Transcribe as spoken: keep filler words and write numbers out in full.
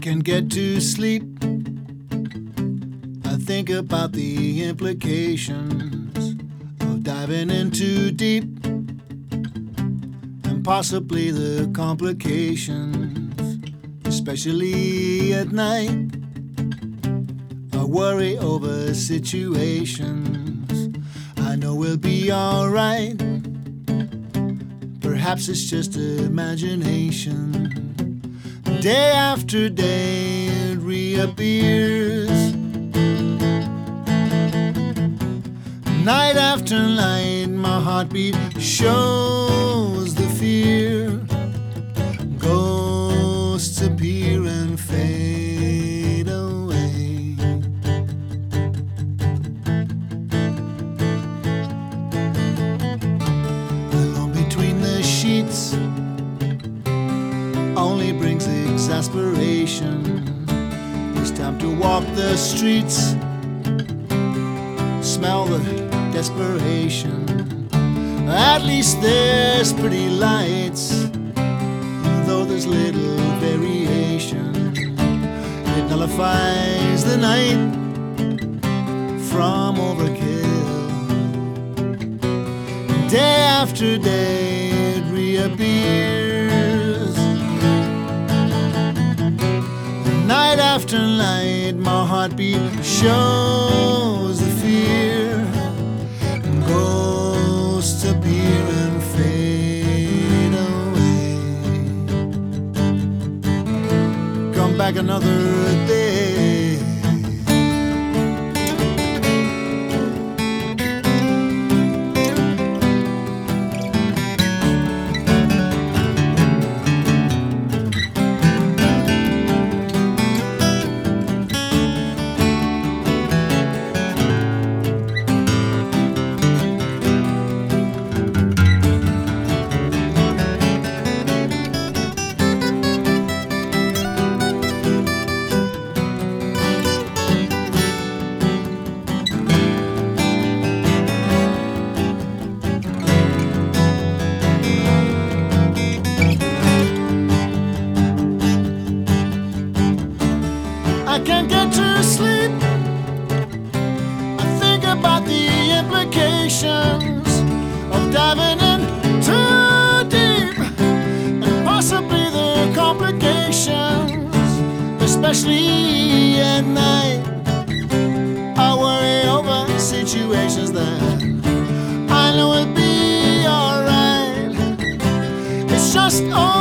can't get to sleep. I think about the implications of diving in too deep, and possibly the complications, especially at night. I worry over situations I know we'll be alright. Perhaps it's just imagination. Day after day it reappears. Night after night my heartbeat shows the fear. Ghosts appear and fade away. Alone between the sheets only brings exasperation. It's time to walk the streets, smell the desperation. At least there's pretty lights, though there's little variation. It nullifies the night from overkill. Day after day it reappears. Night after night my heartbeat shows the fear. Ghosts appear and fade away. Come back another day. I can't get to sleep. I think about the implications of diving in too deep, and possibly the complications, especially at night. I worry over situations that I know will be alright. It's just all